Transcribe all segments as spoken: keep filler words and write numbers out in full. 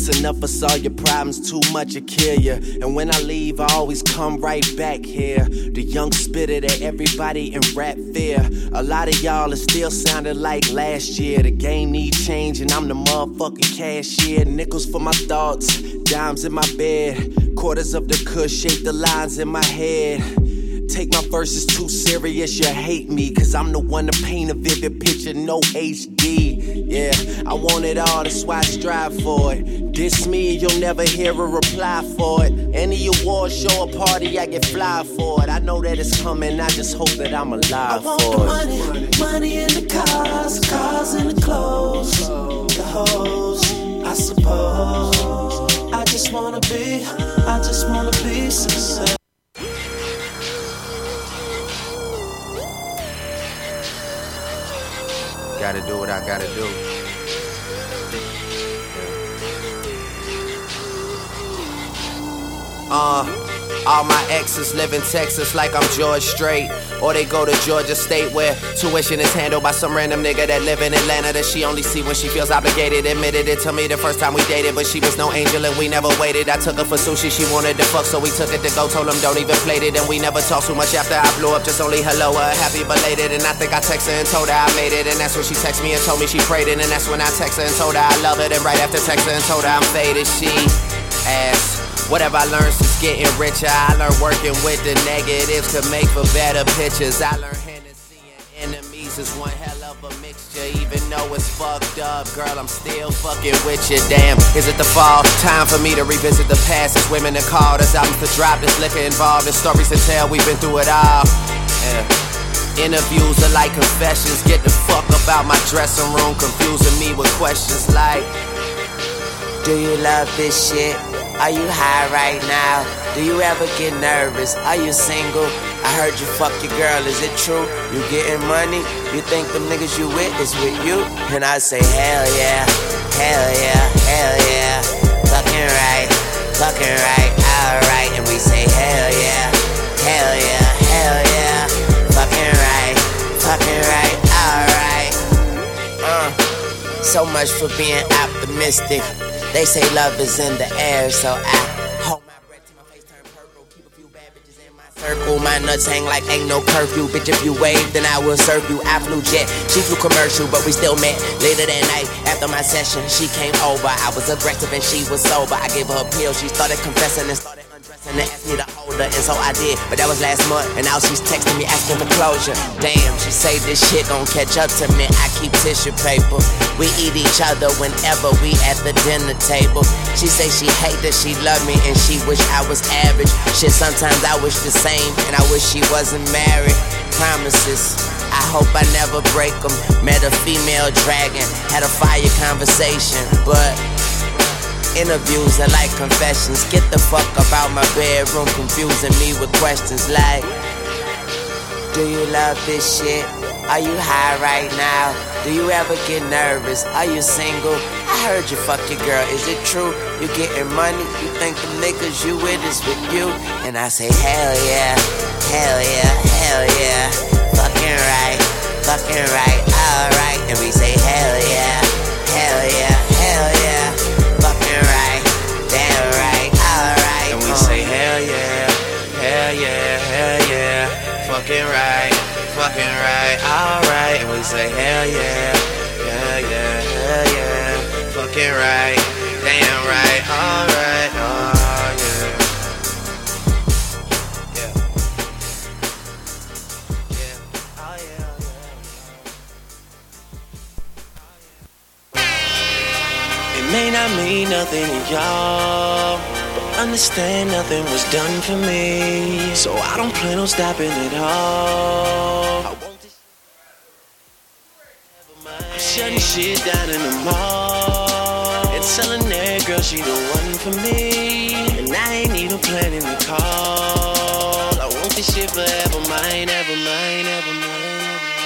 It's enough of all your problems, too much to kill you. And when I leave, I always come right back here. The young spitter that everybody in rap fear. A lot of y'all are still sounding like last year. The game need change and I'm the motherfucking cashier. Nickels for my thoughts, dimes in my bed. Quarters of the kush shape the lines in my head. Take my verses too serious, you hate me. Cause I'm the one to paint a vivid picture, no H D. Yeah, I want it all, that's why I strive for it. Diss me and you'll never hear a reply for it. Any award show or party, I get fly for it. I know that it's coming, I just hope that I'm alive I want for the it. money, money in the cars, the cars in the clothes, the hoes, I suppose. I just wanna be, I just wanna be successful. Gotta do what I gotta do. Uh, all my exes live in Texas like I'm George Strait. Or they go to Georgia State where tuition is handled by some random nigga that live in Atlanta that she only see when she feels obligated. Admitted it to me the first time we dated, but she was no angel and we never waited. I took her for sushi, she wanted to fuck, so we took it to go. Told him don't even play it, and we never talked too much after I blew up. Just only hello, uh, happy belated. And I think I texted her and told her I made it. And that's when she texted me and told me she prayed it. And that's when I texted her and told her I love it. And right after texting her and told her I'm faded, she asked, whatever I learned since getting richer, I learned working with the negatives to make for better pictures. I learned Hennessy and enemies is one hell of a mixture. Even though it's fucked up, girl, I'm still fucking with you. Damn, is it the fall? Time for me to revisit the past. It's women that called us albums to drop. There's liquor involved, there's stories to tell. We've been through it all. Yeah. Interviews are like confessions. Get the fuck about my dressing room, confusing me with questions like, do you love this shit? Are you high right now? Do you ever get nervous? Are you single? I heard you fuck your girl, is it true? You getting money? You think them niggas you with is with you? And I say hell yeah, hell yeah, hell yeah. Fucking right, fucking right, alright. And we say hell yeah, hell yeah, hell yeah. Fucking right, fucking right, alright. Uh, so much for being optimistic. They say love is in the air, so I hold my breath till my face turn purple. Keep a few bad bitches in my circle. My nuts hang like ain't no curfew. Bitch, if you wave, then I will serve you. I flew jet, she flew commercial, but we still met. Later that night, after my session, she came over. I was aggressive and she was sober. I gave her a pill, she started confessing and started undressing and asked me to hold her, and so I did. But that was last month, and now she's texting me asking for closure. Damn, she say this shit gon' catch up to me. I keep tissue paper. We eat each other whenever we at the dinner table. She say she hate that she love me and she wish I was average. Shit, sometimes I wish the same and I wish she wasn't married. Promises, I hope I never break them. Met a female dragon, had a fire conversation, but interviews are like confessions. Get the fuck about my bedroom, confusing me with questions like, do you love this shit? Are you high right now? Do you ever get nervous? Are you single? I heard you fuck your girl, is it true? You getting money? You think the niggas you with is with you? And I say hell yeah, hell yeah, hell yeah. Fucking right, fucking right, alright. And we say hell yeah, hell yeah, hell yeah. Fucking right, damn right, alright. And we say hell yeah, hell yeah, hell yeah. Fucking right, fucking right, alright. And we say hell yeah, yeah, yeah, hell yeah. Fucking right, damn right, alright, oh yeah. Yeah. Yeah, oh yeah, yeah. It may not mean nothing to y'all, but understand nothing was done for me, so I don't plan on stopping at all. I want this. I'm shutting shit down in the mall and telling that girl she the one for me, and I ain't even planning to call. I want this shit forever mine, ever mine, ever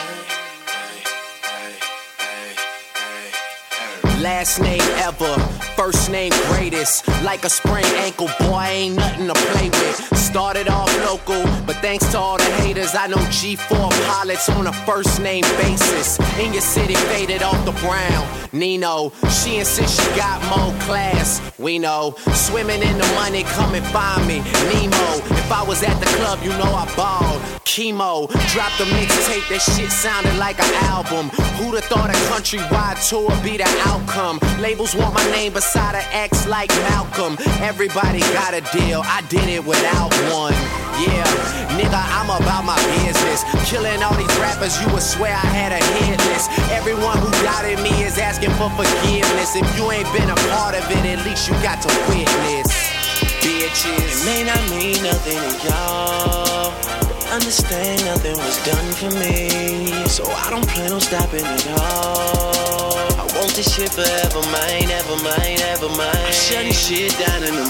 mine. Last name ever. first name greatest. Like a sprained ankle, boy, ain't nothing to play with. Started off local, but thanks to all the haters, I know G four pilots on a first name basis. In your city, faded off the brown. Nino, she insists she got more class. We know, swimming in the money, come and find me. Nemo, if I was at the club, you know I balled. Chemo, dropped a mixtape, that shit sounded like an album. Who'da thought a countrywide tour be the outcome? Labels want my name beside an X like Malcolm. Everybody got a deal, I did it without one. Yeah, nigga, I'm about my business. Killing all these rappers, you would swear I had a hit list. Everyone who doubted me is asking for forgiveness. If you ain't been a part of it, at least you got to witness. Bitches, it may not mean nothing to y'all. Understand nothing was done for me, so I don't plan on stopping at all. I want this shit forever, mine, ever mine, ever mine. I'm shutting shit down in the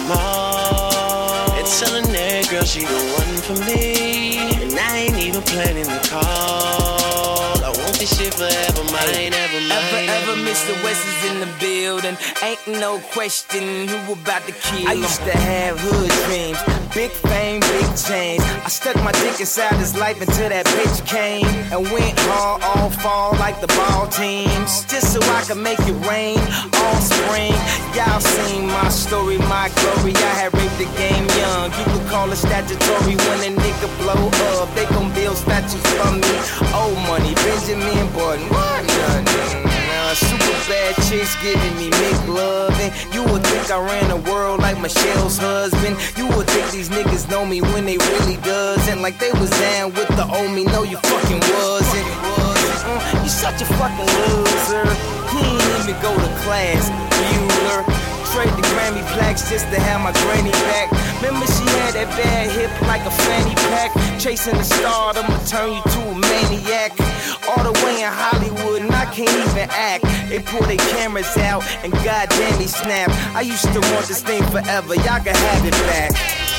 mall and telling that girl she the one for me, and I ain't even planning to call. I want this shit forever, mine, ever mine. Ever, ever, Mister West is in the building. Ain't no question who about to kill him. I used to have hood dreams, big fame, big chains. I stuck my dick inside his life until that bitch came and went hard all fall like the ball teams, just so I could make it rain all spring. Y'all seen my story, my glory. I had raped the game young. You could call it statutory when a nigga blow up. They gon' build statues for me. Old money, Benjamin Button, what nothing. Uh, super bad chicks giving me McLovin'. You would think I ran the world like Michelle's husband. You would think these niggas know me when they really doesn't. Like they was down with the old me. No, you fucking wasn't. Uh, you such a fucking loser. He ain't even go to class, Bueller. Trade the Grammy plaques just to have my granny back. Remember she had that bad hip like a fanny pack. Chasing the star, I'ma turn you to a maniac. All the way in Hollywood and I can't even act. They pull their cameras out and goddamn he snap. I used to want this thing forever, y'all can have it back.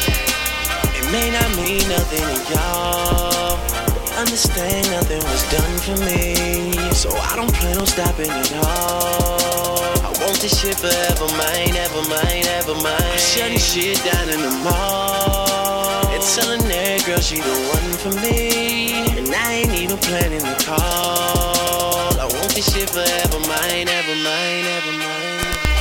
It may not mean nothing to y'all. Understand nothing was done for me, so I don't plan on stopping at all. I want this shit forever, mine, ever mine, ever mine. I'm shutting shit down in the mall and telling that girl she the one for me, and I ain't even planning to call. I want this shit forever, mine, ever mine, ever mine.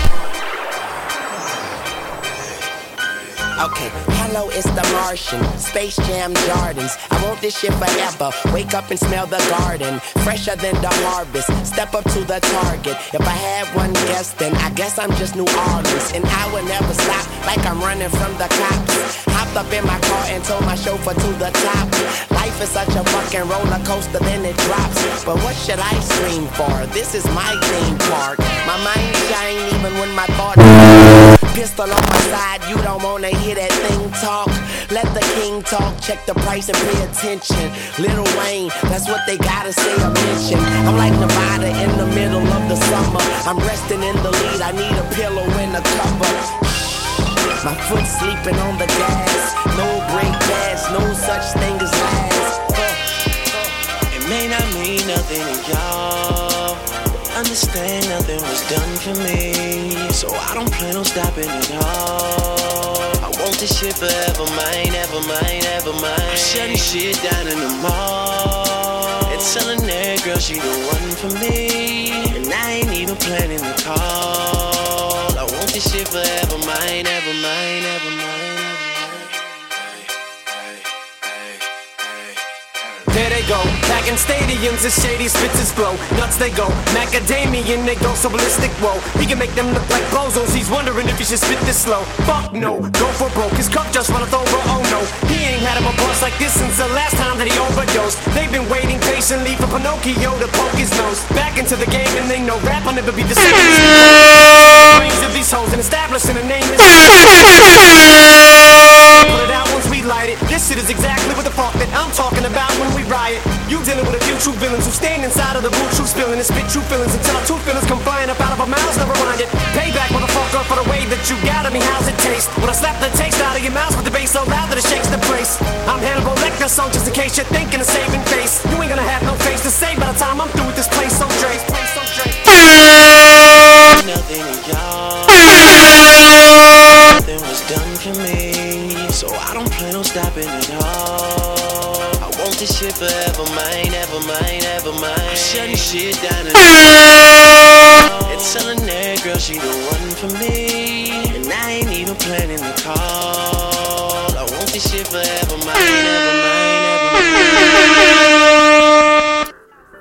Okay, hello, it's the Martian, Space Jam Jordans. I want this shit forever. Wake up and smell the garden, fresher than the harvest. Step up to the target. If I had one guess, then I guess I'm just New Orleans. And I will never stop, like I'm running from the cops. Hopped up in my car and told my chauffeur to the top. Life is such a fucking roller coaster, then it drops. But what should I scream for? This is my theme park. My mind shine even when my thoughts. Pistol on my side, you don't wanna hear that thing talk. Let the king talk, check the price and pay attention. Lil Wayne, that's what they gotta say or mention. I'm like Nevada in the middle of the summer. I'm resting in the lead, I need a pillow and a cover. My foot sleeping on the gas. No break gas, no such thing as last. uh, uh. It may not mean nothing to y'all. Understand nothing was done for me, so I don't plan on stopping at all. I want this shit forever, mine, ever mine, ever mine. I'm shutting shit down in the mall and telling that girl she the one for me, and I ain't even planning to call. I want this shit forever, mine, ever mine, ever mine. There they go, back in stadiums, the shady spits his flow. Nuts they go, macadamian, they go so ballistic, whoa. He can make them look like bozos, he's wondering if he should spit this slow. Fuck no, go for broke, his cup just runneth over, oh no. He ain't had him a boss like this since the last time that he overdosed. They've been waiting patiently for Pinocchio to poke his nose back into the game, and they know rap will never be the same. Brains of these hoes and establishing a name is put it out once we light it. This shit is exactly what the fuck that I'm talking about when we riot. You dealing with a few true villains who stand inside of the boot, true spilling and spit true feelings until our two feelings come flying up out of our mouths, never mind it. Payback, motherfucker, for the way that you got at me, how's it taste? When I slap the taste out of your mouth with the bass so loud that it shakes the place. I'm Hannibal Lecter, so just in case you're thinking of saving face, you ain't gonna have no face to say by the time I'm through with this place, so Dre, place, so Dre. Nothing to y'all. this shit forever mine, ever mine, ever mine. I'm shutting shit down and telling that girl she the one for me, and I ain't even planning the call. I want this shit forever mine, ever mine, ever mine.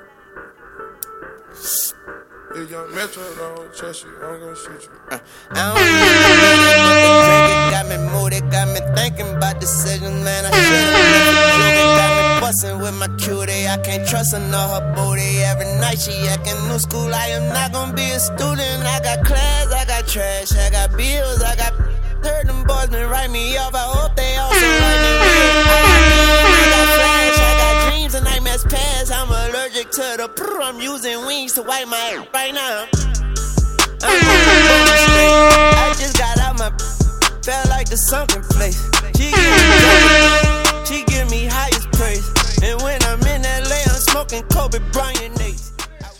If young Metro don't trust you, I'm gonna shoot you. Uh, I don't really but the drink it got me moody, got me thinking about decisions, man. I should've never got me bustin' with my cutie. I can't trust her nor her booty. Every night she acting new school. I am not gonna be a student. I got class, I got trash, I got bills, I got. Heard them boys been write me off. I hope they also write me real. I got dreams, I got flash, I got dreams and nightmares past. I'm allergic to the prr. I'm using wings to wipe my right now. I'm on the street. I just got out my. Felt like the sunken place. She give me, she give me highest praise. And when I'm in L A, I'm smoking Kobe Bryant Nates.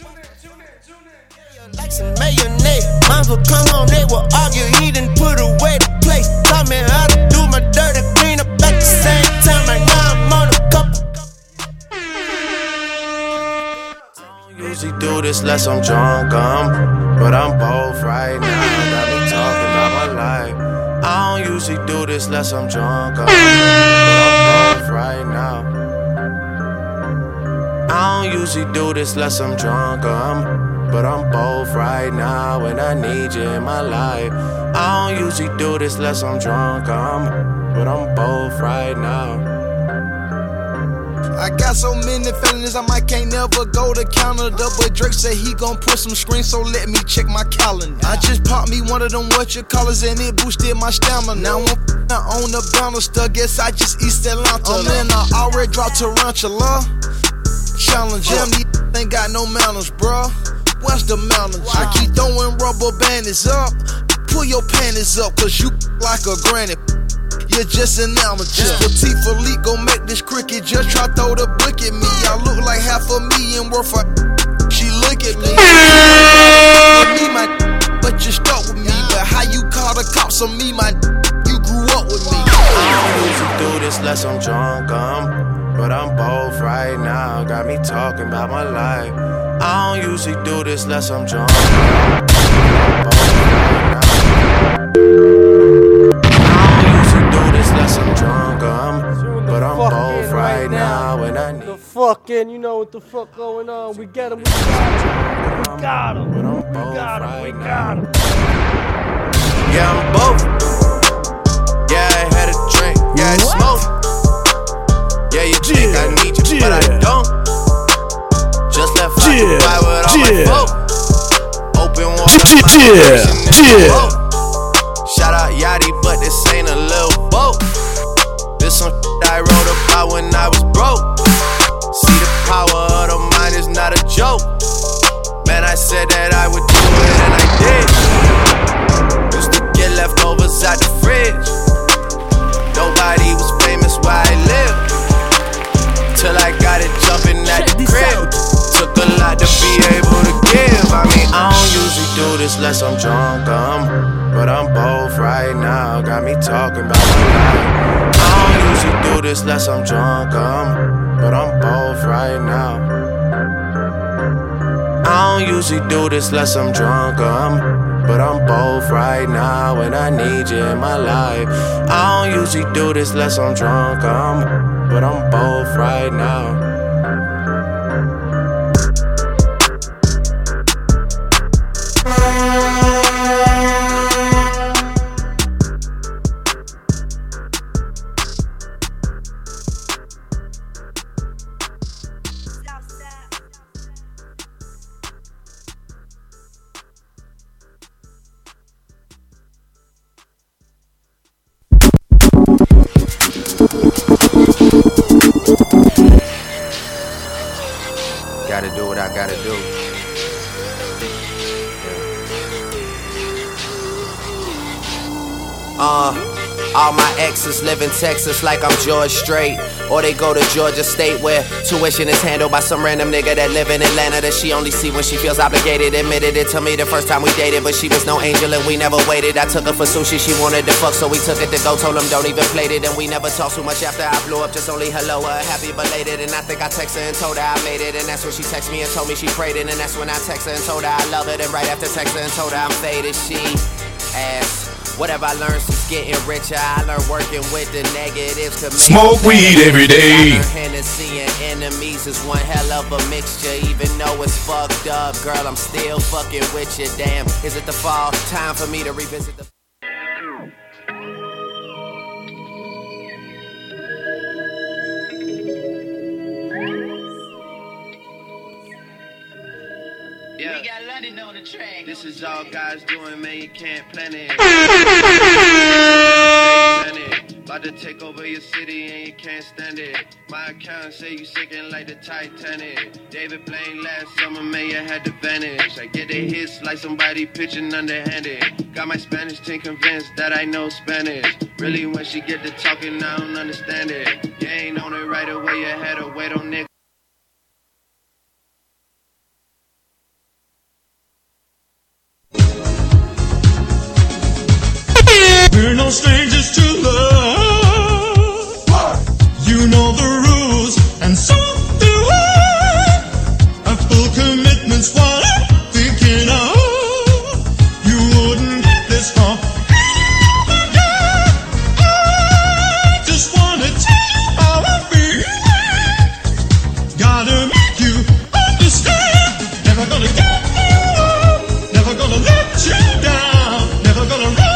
Like some mayonnaise. Moms would come home, they would argue. He didn't put away the place. Taught me how to do my dirty clean up at the same time. Right now I'm on a couple. I don't usually do this unless I'm drunk, um, but I'm both right now. Got me talking about my life. I don't usually do this unless I'm drunk, um, but I'm both right now. I don't usually do this unless I'm drunk, um. But I'm both right now, and I need you in my life. I don't usually do this unless I'm drunk, um, but I'm both right now. I got so many feelings, I might can't never go to Canada. But Drake said he gon' put some screens, so let me check my calendar. I just popped me one of them what you callers, and it boosted my stamina. Now I'm f***ing on the banister, guess I just East Atlanta. Oh man, I already dropped Tarantula. Challenge him, he ain't got no manners, bruh. What's the mountain? Wow. I keep throwing rubber bandits up. Pull your panties up, cause you like a granny. You're just an amateur. Yeah. Petite Philippe gon' make this cricket. Just try throw the book at me. I look like half a million worth of. She look at me. With me, my but you stuck with me. But how you call the cops on me, my you grew up with me. I don't usually do this unless I'm drunk, um, but I'm both right now. Got me talking about my life. I don't usually do this unless I'm drunk. I'm both right now. I don't usually do this unless I'm drunk, um, but I'm both right now. And I need the fuck in, you know what the fuck going on. We get him, we got him. We got him, we got him. Yeah, I'm both. Yeah, I had a drink. Yeah, I smoke. Yeah, you think I need you, but I don't. Just left out to buy with all my folk. Open water, my shout out Yachty, but this ain't a little boat. This some shit I wrote about when I was broke. See, the power of the mind is not a joke. Man, I said that I would do it and I did. Used to get leftovers out the fridge. Nobody was famous where I live, till I got it jumping at the crib. Took a lot to be able to give. I mean, I don't usually do this unless I'm drunk, um, but I'm both right now. Got me talking about my life. I don't usually do this unless I'm drunk, um, but I'm both right now. I don't usually do this unless I'm drunk, um, but I'm both right now, and I need you in my life. I don't usually do this unless I'm drunk, um, but I'm both right now. Gotta do what I gotta do. Yeah. Uh All my exes live in Texas like I'm George Strait. Or they go to Georgia State where tuition is handled by some random nigga that live in Atlanta that she only see when she feels obligated. Admitted it to me the first time we dated, but she was no angel and we never waited. I took her for sushi, she wanted to fuck, so we took it to go. Told him don't even play it, and we never talked too much after I blew up. Just only hello, uh, happy belated. And I think I texted her and told her I made it. And that's when she texted me and told me she prayed it. And that's when I texted her and told her I love it. And right after texting her and told her I'm faded, she asked, whatever I learned since getting richer, I learned working with the negatives to make smoke weed every day. Hennessy and enemies is one hell of a mixture. Even though it's fucked up, girl, I'm still fucking with you. Damn, is it the fall? Time for me to revisit the. Yeah. We got London on the track. This is all guys doing, man, you can't plan it. About to take over your city and you can't stand it. My accountant say you sinking like the Titanic. David Blaine last summer, man, you had to vanish. I get the hits like somebody pitching underhanded. Got my Spanish team convinced that I know Spanish. Really, when she get to talking, I don't understand it. You ain't on it right away, you had to wait on niggas. We're no strangers to love. You know the rules, and so do I. Our full commitment's what I'm thinking of. You wouldn't get this far. I just wanna tell you how I feel. Gotta make you understand. Never gonna give you up. Never gonna let you down. Never gonna run.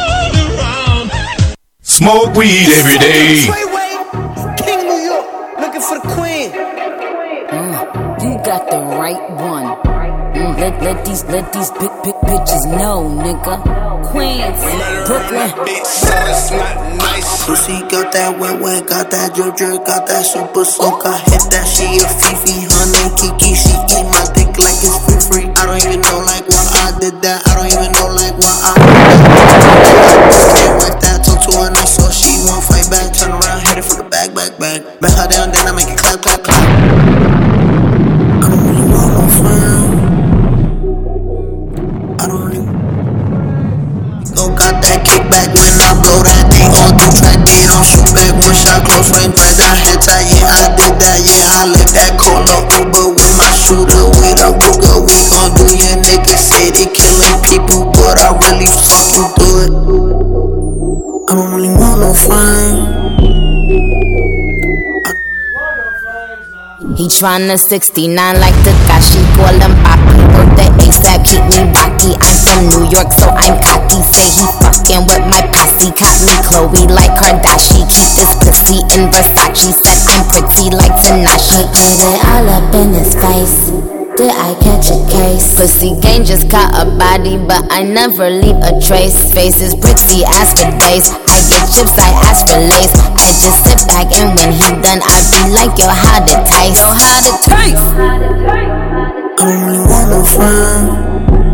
Smoke weed every day. King New York, looking for the queen. Mm, you got the right one. Mm, let let these let these big big bitches know, nigga. Queens, Brooklyn. Bitch, so it's not nice. Pussy got that wet wet, got that drip drip, got that super soak. I hit that she a Fifi, honey Kiki. She eat my dick like it's free free. I don't even know like why I did that. I don't even know like why I did that. Like that. To her night, so she won't fight back. Turn around, hit it for the back, back, back. Bet her down, then I make it clap, clap, clap. I don't really want no friend. I don't really. Go got that kickback when I blow that thing on the track. They don't shoot back. One shot, close range, right down head tight. Yeah, I did that. Yeah, I lit that cola Uber with my shooter with a Ruger. We gon' do your niggas say they killing people, but I really fucking do it. I don't really want no friend. He tryna sixty-nine like Takashi, call him Papi. Birthday ASAP, keep me rocky. I'm from New York, so I'm cocky. Say he fucking with my posse. Caught me Chloe like Kardashian. Keep this pussy in Versace. Said I'm pretty like Tanashi. Put it all up in his face. Did I catch a case? Pussy gang just caught a body, but I never leave a trace. Face is bricks, he ask for days. I get chips, I ask for lace. I just sit back and when he done, I be like, yo, how to taste? Yo, how to taste? I don't really want no friend.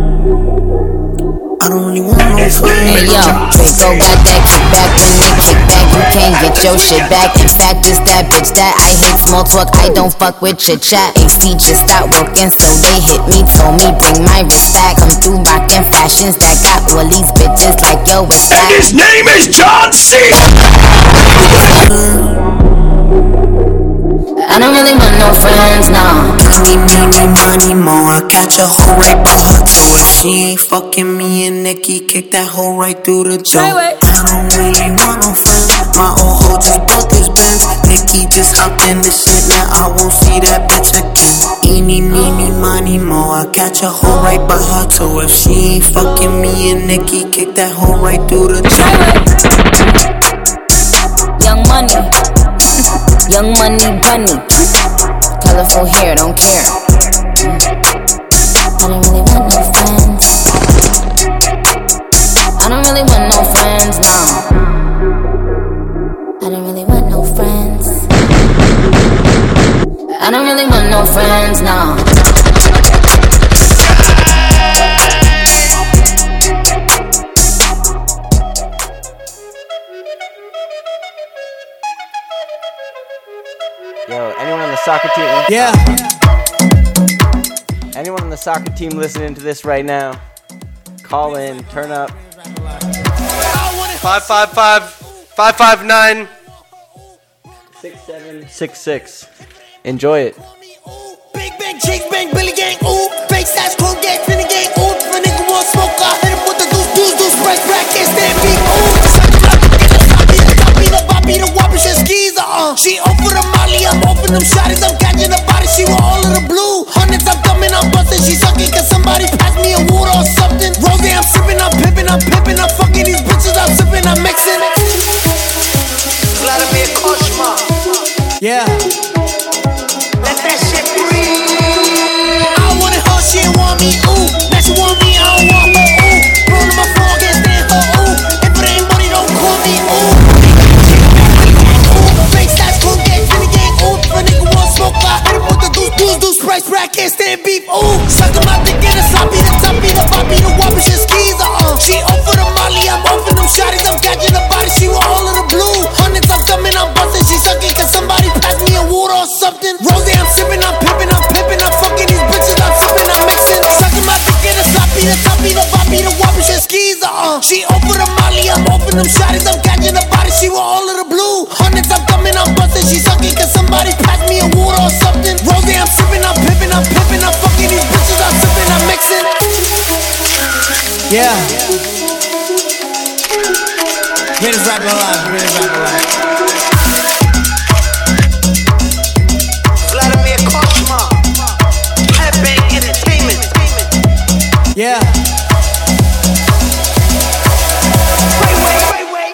I don't really want no friend. Hey yo, Draco got that kickback. When they kick back, you can't get your shit back. In fact, it's that bitch that I hate small talk. I don't fuck with your chat. A C just stopped working, so they hit me. Told me bring my wrist back. Come through rockin' fashions that got all these bitches like yo, it's that. And his name is John C. I don't really want no friends, no. Money, money, money, more. I catch a hoe right by her toe. If she ain't fucking me and Nikki, kick that hoe right through the door. I don't really want no friends. My old hoe just bought this Benz. Nikki just hopped in the shit, now I won't see that bitch again. Eeny, meeny, money, more. I catch a hoe right by her toe. If she ain't fucking me and Nikki, kick that hoe right through the door. Young money. Young money bunny, colorful hair, don't care. I don't really want no friends. I don't really want no friends, no. I don't really want no friends. I don't really want no friends, no. soccer team. Yeah. Anyone on the soccer team listening to this right now, call in, turn up. Five five five five five nine six seven six six. Enjoy it. Big bang, Jake bang, Billy gang, ooh. Fake size, cold gang, finna gang, ooh. If a nigga want smoke, I hit him with the deuce, deuce, deuce, spread, crack, can't stand me, ooh. Suck him up, get the top, beat the top, beat the bop, beat the whopper, shit skis, uh-uh. She over the molly, I'm open them shotties, I'm catching the body, she want all of the blue. Hundreds, I'm coming, I'm busting, she sucking, cause somebody pass me a water or something. Rose, I'm sipping, I'm pimping, I'm pimping, I'm fucking these bitches, I'm sipping, I'm mixing. Vladimir Koshma. Yeah. Let that shit breathe. I wanted her, she ain't want me, ooh. Now she want me, I don't want her, ooh. Roll to my phone, can't stand her, ooh. If it ain't money, don't call me, ooh. Ooh, fake stats, cool gang, finna gang, ooh. If a nigga want smoke, I hit him with the deuce, deuce, deuce, price, right, can't stand beef, ooh. Suck him out to get a sloppy, the top, beat the bop, beat the whopper, shit skis, uh-uh. She over the molly, I'm over them shotties, I'm catching the body, she want all of the blue. Hundreds, I'm coming, I'm busting, she sucking, cause somebody pass me a water or something. Rose, I'm sipping, I'm pimping, I'm pimping, I'm fucking these bitches, I'm sipping, I'm mixing. Sucking my dick in the sloppy, the top, beat the bop, beat the whopper, shit skis, uh-uh. She over the molly, I'm over them shotties, I'm catching the body, she want all of the blue. Hundreds, I'm coming, I'm busting, she sucking, cause somebody pass me a water or something. Rose, I'm sipping, I'm pimping, I'm pimping, I'm fucking these bitches, I'm sipping, I'm mixing. Yeah. Greatest rapper alive, greatest rapper alive. Vladimir Koshma. Headbang Entertainment. Yeah. Wait, wait, wait, wait.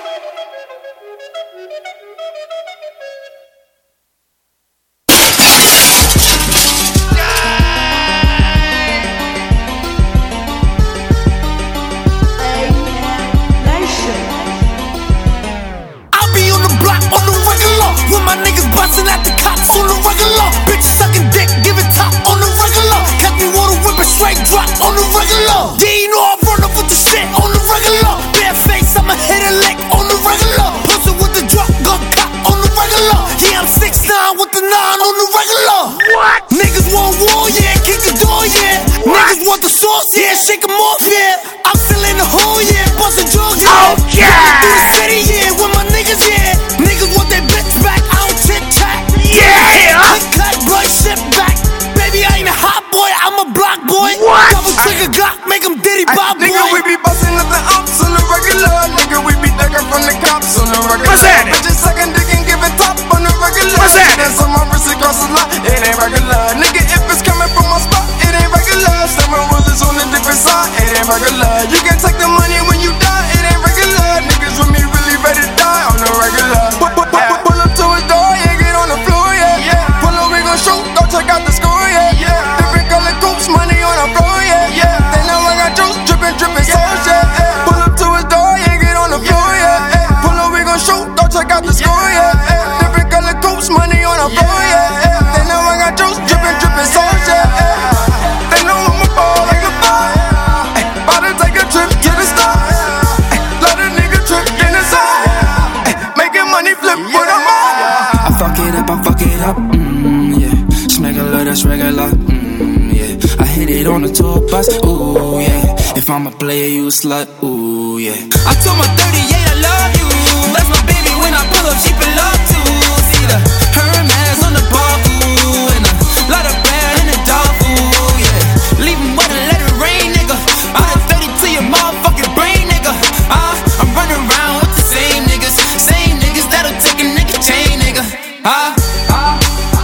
I'll be on the block on the regular, with my niggas busting at the cops on the regular. Bitches sucking dick, giving top on the regular. Catch me water whipping straight drop on the regular. Yeah, you know I run up with the shit on the regular. Bare face, I'ma hit a lick on the regular. Pussy with the drop, gun cop on the regular. Yeah, I'm six nine with the nine on the regular. What? Niggas want war, yeah, kick the door, yeah. What? Niggas want the sauce, yeah, shake them off, yeah. I'm still in the hole, yeah, busting drugs, yeah. Oh, yeah. Through the city, yeah, with my niggas, yeah. Niggas want their bitch back, I don't chit chat. Yeah. Click, clack, blood, shit back. Baby, I ain't a hot boy, I'm a block boy. What? Double trigger Glock, make him diddy bop boy. Nigga, we be bustin' at the ops on the regular. Nigga, we be ducking from the cops on the regular. What's that? Bitches sucking dick and giving top on the regular. What's that? That's on my wrist, it costs a lot. It ain't regular. Nigga, if it's coming from my spot, it ain't regular. Seven rulers on a different side, it ain't regular. You can take the money when you die, it ain't regular. Niggas with me really ready to die on the regular. Pull, pull, pull, pull, pull up to his door, yeah, get on the floor, yeah. yeah. Pull up, we gon' shoot, go check out the score, yeah. yeah. Different color coops, money on the floor, yeah. yeah. They know I got juice, drippin', drippin' sauce, yeah. yeah. Pull up to his door, yeah, get on the floor, yeah. yeah. Pull up, we gon' shoot, go check out the score, yeah. yeah. Different color coops, money on the floor, yeah. yeah. They know I got juice, drippin', drippin' sauce, yeah. yeah. They know I'm a ball like a ball. Ay, about to take a trip to the stars. Ay, let a nigga trip in the side. Ay, making money flip with a I fuck it up, I fuck it up, mmm, yeah. Smegular, that's regular, mmm, yeah. I hit it on the tour bus, ooh, yeah. If I'm a player, you a slut, ooh, yeah. I told my thirty-eight I love you. That's my baby when I pull up, she pull up too. See the Hermes on the bar, ooh, and a lot of bear in the dog, ooh, yeah. Leave 'em wet and let it rain, nigga. I done thirty to your motherfucking brain, nigga. Uh, I'm running around with the same niggas, same niggas that'll take a nigga chain, nigga. Uh, uh.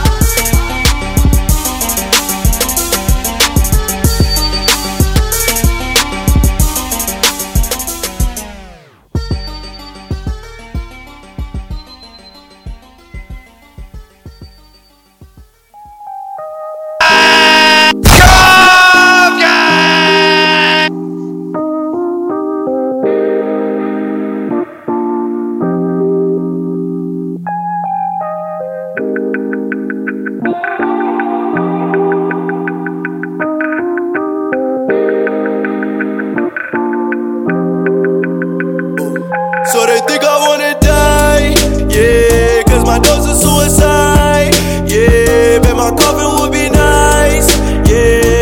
So they think I wanna die, yeah, cause my dose is suicide, yeah,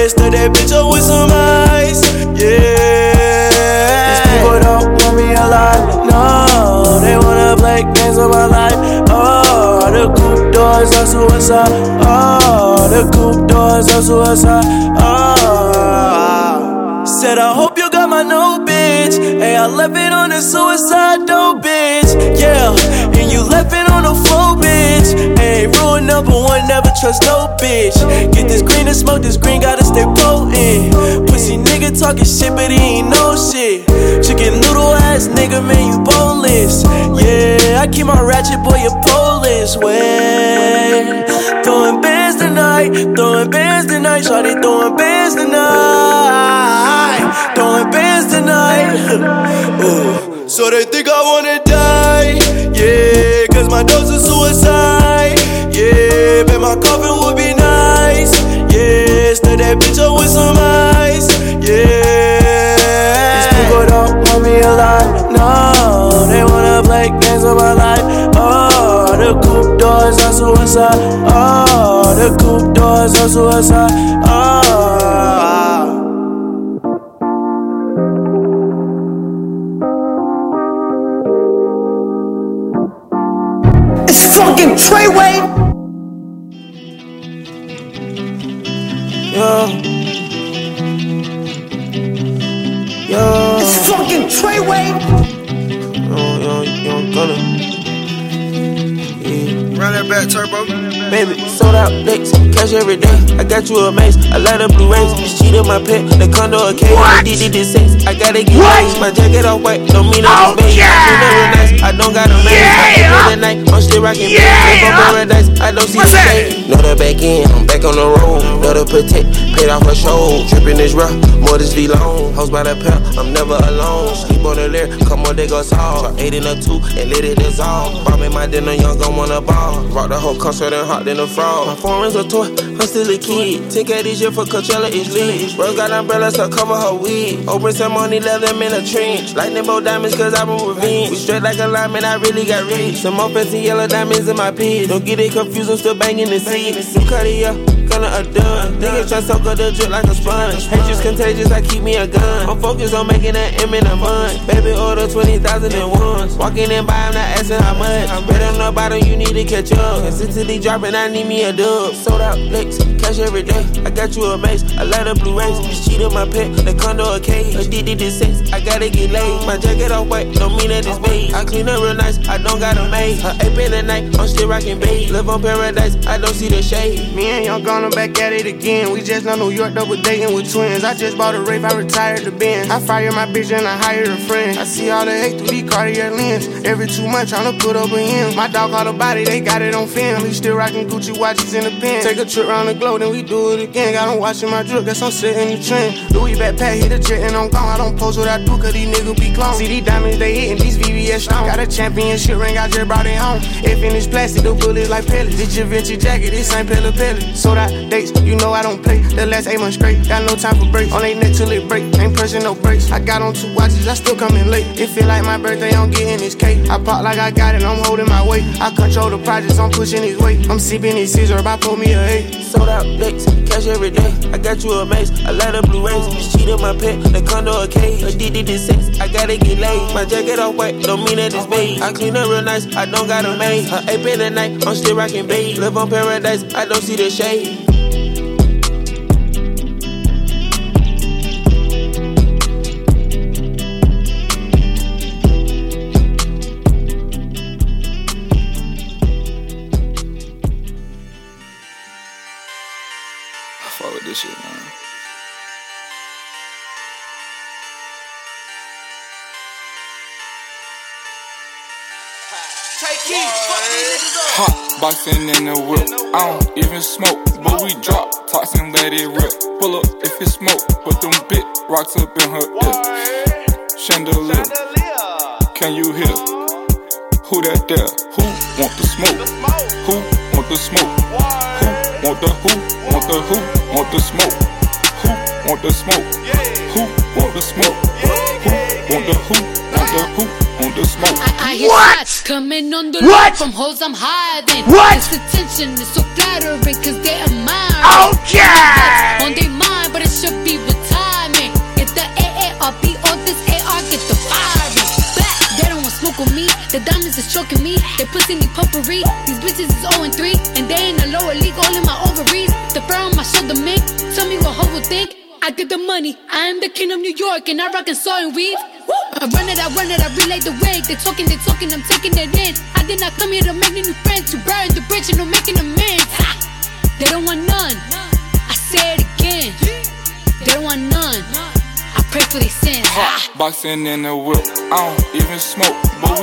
stir that bitch up with some ice. Yeah. These people don't want me alive. No, they wanna play games on my life. Oh, the coupe doors are suicide. Oh, the coupe doors are suicide. Oh, said I hope you got my no bitch. Hey, I left it on the suicide dope bitch. Yeah, and you left it on the floor, bitch. Hey, rule number one, never trust no bitch. Get this green and smoke this green, gotta stay potent. Pussy nigga talking shit, but he ain't no shit. Chicken noodle ass nigga, man, you boneless. Yeah, I keep my ratchet boy, you Polish way. Throwing bands tonight, throwing bands tonight, shawty throwing bands tonight, throwing bands tonight. Ooh. So they think I wanna die, yeah, cause my dose is suicide, yeah, bet my coffin would be nice, yeah, stir that bitch up with some ice, yeah. These people don't want me alive, no, they wanna play games on my life. Oh, the coupe doors are suicide, oh, the coupe doors are suicide, oh. It's fucking Treyway. Yo. Yo. It's fucking Treyway. Yo, yo, yo, I'm gonna. Yeah. Run that back, Turbo. Baby, sold out licks, cash every day. I got you a mace, I light up blue rays. Cheat on my pet, the condo a cave. I did it this sex, I gotta get nice. My jacket off white, don't mean I'm oh, yeah. I real nice, I don't got a man. Yeah. I the night, I'm still rocking yeah. baby. From paradise, I don't see What's the day. Know the back end, I'm back on the road. Know the protect, paid off her show. Trippin' this rough, more this V long. Hoes by the pair, I'm never alone. Sleep on the lair, come on, they go soft. Eight in a two, and let it dissolve. Bought me my dinner, young, gon' wanna ball. Rock the whole concert and hot than a frog. My foreign's a toy, I'm still a kid. ten K this year for Coachella is lit. Bro got umbrellas to cover her wig. Open some money, let them in a trench. Lightning bolt diamonds, cause I been revenge. We straight like a lineman, I really got rich. Some more fancy yellow diamonds in my pits. Don't get it confused, I'm still banging the seat. New Cartier, gonna a done. Niggas try to soak up the drip like a sponge. Hatred's contagious, I keep me a gun. I'm focused on making an M in a month. Baby order twenty thousand and ones. Walking in by, I'm not asking how much. I'm better on the bottom, you need to catch up. Consistently dropping, I need me a dub. Sold out licks, cash every day. I got you a mace, I light up blue rays. Cheat on my pet, the condo a cage. A D D this sex, I gotta get laid. My jacket off white, don't mean that it's beige. I clean up real nice, I don't got a maid. Her ape in the night, I'm still rocking beige. Live on paradise, I don't see the shade. Me and Young gonna back at it again. We just know New York double dating with twins. I just bought a Wraith, I retired the Benz. I fired my bitch and I hired a friend. I see all the hate through these Cartier lens. Every two months tryna put up an end. My dog caught a body, they got it on film. He still rocking Gucci watches in the pen. Take a trip around the globe, then we do it again. Got him watching my drip, guess I'm setting the trend. Louis backpack, hit a jet and I'm gone. I don't post what I do, cause these niggas be clones. See these diamonds, they hitting these V V S stones. Got a championship ring, I just brought it home. If in this plastic, the bullets like pellets. This Givenchy jacket, this ain't Pella Pellet. Sold out dates, you know I don't play. The last eight months straight, got no time for breaks. On they neck till it break, ain't pressing no brakes. I got on two watches, I still coming late. It feel like my birthday, I'm getting this cake. I pop like I got it, I'm holding my weight. I control the projects, I'm pushing his weight. I'm sipping his scissor, about pull me a eight. Sold out licks, cash every day. I got you a mace, I light up blue rays. Cheat on my pet, the condo a cage. A D D this sex, I gotta get laid. My jacket off white, don't mean that it's beige. I clean up real nice, I don't got a maid. Her ape in the night, I'm still rocking beige. Live on paradise, I don't see the shade. Fuck with this shit, man. Hot boxing in the whip. I don't even smoke, but we drop tops and let it rip. Pull up if it smoke, put them big rocks up in her ear. Chandelier, can you hear? Who that there? Who want the smoke? Who want the smoke? Who want the who? Want the who? Want the smoke? Who want the smoke? Who want the smoke? Who want the who? Want the who? Want the smoke? I, I hear What? shots coming on the What? loop from hoes I'm higher than. What? This attention is so flattering cause they are mine. Okay. On they mind, but it's should be retirement. Get the A A R P or this A R, get the firing. Back, they don't want smoke with me. The diamonds is choking me. They pussy need potpourri. These bitches is oh and three, and they in the lower league, all in my ovaries. The fur on my shoulder, mink. Tell me what hoe will think. I get the money. I am the king of New York, and I rock and saw and weave. I run it, I run it, I relay the wig. They talking, they talking, I'm taking it in. I did not come here to make new friends, to burn the bridge and no making amends. They don't want none. I say it again. They don't want none. I pray for their sins. Hot boxing in the whip. I don't even smoke, but we